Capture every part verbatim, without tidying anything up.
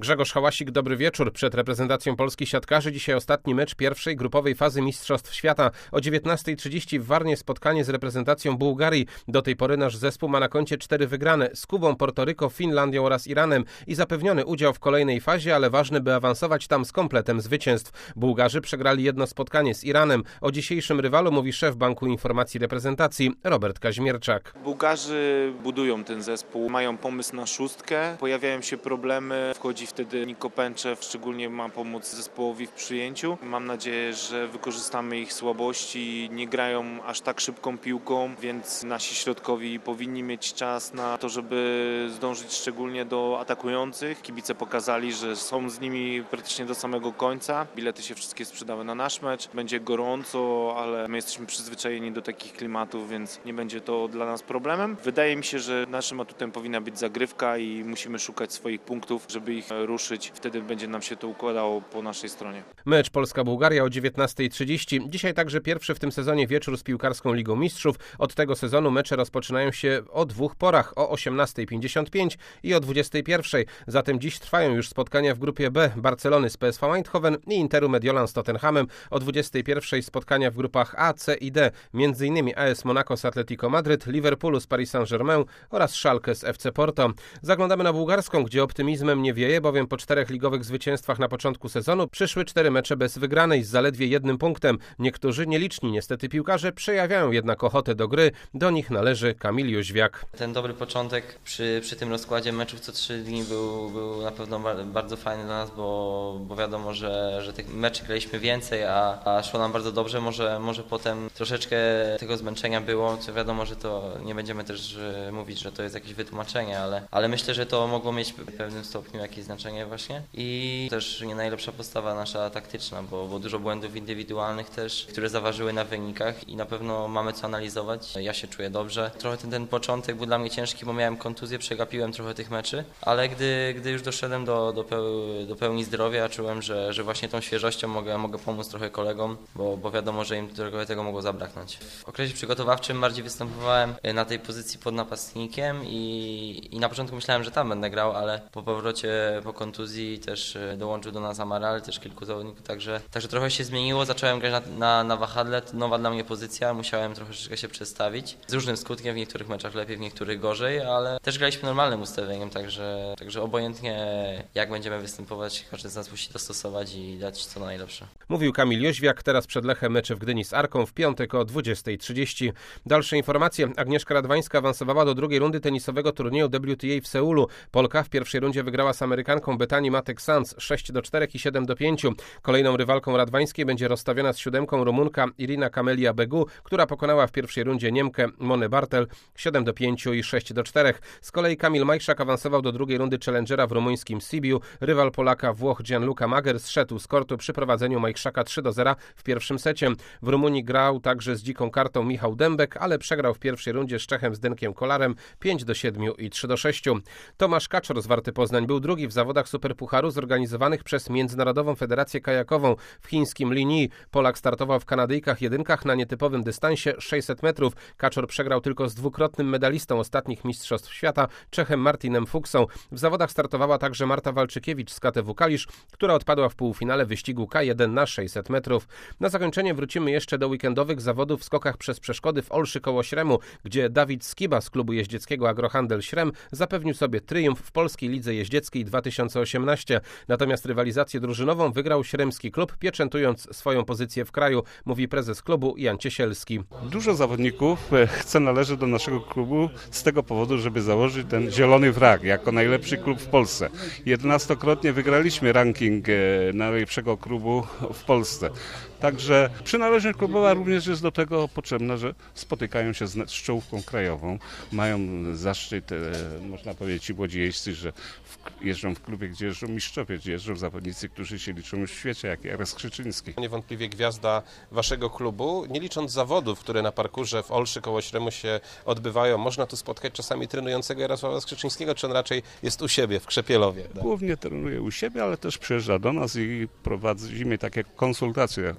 Grzegorz Hałasik, dobry wieczór. Przed reprezentacją Polski siatkarzy dzisiaj ostatni mecz pierwszej grupowej fazy Mistrzostw Świata. O dziewiętnastej trzydzieści w Warnie spotkanie z reprezentacją Bułgarii. Do tej pory nasz zespół ma na koncie cztery wygrane z Kubą, Portoryko, Finlandią oraz Iranem i zapewniony udział w kolejnej fazie, ale ważne, by awansować tam z kompletem zwycięstw. Bułgarzy przegrali jedno spotkanie z Iranem. O dzisiejszym rywalu mówi szef Banku Informacji Reprezentacji Robert Kaźmierczak. Bułgarzy budują ten zespół, mają pomysł na szóstkę, pojawiają się problemy, wchodzi wtedy Niko Pęczew, szczególnie ma pomóc zespołowi w przyjęciu. Mam nadzieję, że wykorzystamy ich słabości, nie grają aż tak szybką piłką, więc nasi środkowi powinni mieć czas na to, żeby zdążyć szczególnie do atakujących. Kibice pokazali, że są z nimi praktycznie do samego końca. Bilety się wszystkie sprzedały na nasz mecz. Będzie gorąco, ale my jesteśmy przyzwyczajeni do takich klimatów, więc nie będzie to dla nas problemem. Wydaje mi się, że naszym atutem powinna być zagrywka i musimy szukać swoich punktów, żeby ich ruszyć. Wtedy będzie nam się to układało po naszej stronie. Mecz Polska-Bułgaria o dziewiętnastej trzydzieści. Dzisiaj także pierwszy w tym sezonie wieczór z piłkarską Ligą Mistrzów. Od tego sezonu mecze rozpoczynają się o dwóch porach, o osiemnastej pięćdziesiąt pięć i o dwudziestej pierwszej. Zatem dziś trwają już spotkania w grupie B Barcelony z P S V Eindhoven i Interu Mediolan z Tottenhamem. O dwudziestej pierwszej spotkania w grupach A, C i D, między innymi A S Monaco z Atletico Madryt, Liverpoolu z Paris Saint-Germain oraz Schalke z F C Porto. Zaglądamy na bułgarską, gdzie optymizmem nie wieje, bowiem po czterech ligowych zwycięstwach na początku sezonu przyszły cztery mecze bez wygranej z zaledwie jednym punktem. Niektórzy, nieliczni niestety piłkarze, przejawiają jednak ochotę do gry. Do nich należy Kamil Jóźwiak. Ten dobry początek przy, przy tym rozkładzie meczów co trzy dni był, był na pewno bardzo fajny dla nas, bo, bo wiadomo, że, że tych meczy graliśmy więcej, a, a szło nam bardzo dobrze. Może, może potem troszeczkę tego zmęczenia było, co wiadomo, że to nie będziemy też mówić, że to jest jakieś wytłumaczenie, ale, ale myślę, że to mogło mieć w pewnym stopniu jakieś znaczenie właśnie i też nie najlepsza postawa nasza taktyczna, bo, bo dużo błędów indywidualnych też, które zaważyły na wynikach i na pewno mamy co analizować. Ja się czuję dobrze. Trochę ten, ten początek był dla mnie ciężki, bo miałem kontuzję, przegapiłem trochę tych meczy, ale gdy, gdy już doszedłem do, do, peł, do pełni zdrowia, czułem, że, że właśnie tą świeżością mogę, mogę pomóc trochę kolegom, bo, bo wiadomo, że im trochę tego mogło zabraknąć. W okresie przygotowawczym bardziej występowałem na tej pozycji pod napastnikiem i, i na początku myślałem, że tam będę grał, ale po powrocie po kontuzji też dołączył do nas Amaral, też kilku zawodników, także, także trochę się zmieniło, zacząłem grać na, na, na wahadle, nowa dla mnie pozycja, musiałem troszeczkę się przestawić, z różnym skutkiem, w niektórych meczach lepiej, w niektórych gorzej, ale też graliśmy normalnym ustawieniem, także, także obojętnie jak będziemy występować, każdy z nas musi dostosować i dać co najlepsze. Mówił Kamil Jóźwiak, teraz przed Lechem mecze w Gdyni z Arką w piątek o dwudziestej trzydzieści. Dalsze informacje. Agnieszka Radwańska awansowała do drugiej rundy tenisowego turnieju W T A w Seulu. Polka w pierwszej rundzie wygrała z Amerykanką Bethany Matek-Sanz sześć do czterech i siedem do pięciu. Kolejną rywalką Radwańskiej będzie rozstawiona z siódemką Rumunka Irina Camelia Begu, która pokonała w pierwszej rundzie Niemkę Monę Bartel siedem do pięciu i sześć do czterech. Z kolei Kamil Majszak awansował do drugiej rundy Challengera w rumuńskim Sibiu. Rywal Polaka Włoch Gianluca Mager zszedł z kortu przy prowadzeniu Majszaka trzy do zera w pierwszym secie. W Rumunii grał także z dziką kartą Michał Dębek, ale przegrał w pierwszej rundzie z Czechem Zdenkiem Kolarem pięć do siedmiu i trzy do sześciu. Tomasz Kaczor z Warty Poznań był drugi w zawodach Superpucharu zorganizowanych przez Międzynarodową Federację Kajakową w chińskim Linyi. Polak startował w Kanadyjkach jedynkach na nietypowym dystansie sześćset metrów. Kaczor przegrał tylko z dwukrotnym medalistą ostatnich Mistrzostw Świata, Czechem Martinem Fuksą. W zawodach startowała także Marta Walczykiewicz z K T W Kalisz, która odpadła w półfinale wyścigu K jeden na sześćset metrów. Na zakończenie wrócimy jeszcze do weekendowych zawodów w skokach przez przeszkody w Olszy koło Śremu, gdzie Dawid Skiba z klubu jeździeckiego Agrohandel Śrem zapewnił sobie triumf w Polskiej Lidze Jeździeckiej dwa tysiące osiemnaście. Natomiast rywalizację drużynową wygrał śremski klub, pieczętując swoją pozycję w kraju, mówi prezes klubu Jan Ciesielski. Dużo zawodników chce należeć do naszego klubu z tego powodu, żeby założyć ten zielony wrak jako najlepszy klub w Polsce. jedenastokrotnie wygraliśmy ranking najlepszego klubu w Polsce. Także przynależność klubowa również jest do tego potrzebna, że spotykają się z czołówką krajową. Mają zaszczyt, można powiedzieć, ci młodzi jeźdźcy, że jeżdżą w klubie, gdzie jeżdżą mistrzowie, gdzie jeżdżą zawodnicy, którzy się liczą już w świecie, jak Jarek Skrzyczyński. Niewątpliwie gwiazda waszego klubu, nie licząc zawodów, które na parkurze w Olszy koło Śremu się odbywają. Można tu spotkać czasami trenującego Jarosława Skrzyczyńskiego, czy on raczej jest u siebie w Krzepielowie? Tak? Głównie trenuje u siebie, ale też przyjeżdża do nas i prowadzimy takie konsultacje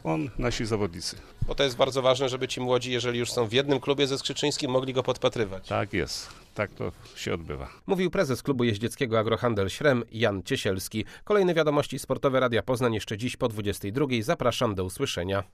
on, nasi zawodnicy. Bo to jest bardzo ważne, żeby ci młodzi, jeżeli już są w jednym klubie ze Skrzyczyńskim, mogli go podpatrywać. Tak jest, tak to się odbywa. Mówił prezes klubu jeździeckiego Agrohandel Śrem Jan Ciesielski. Kolejne wiadomości sportowe Radia Poznań jeszcze dziś po dwudziestej drugiej. Zapraszam, do usłyszenia.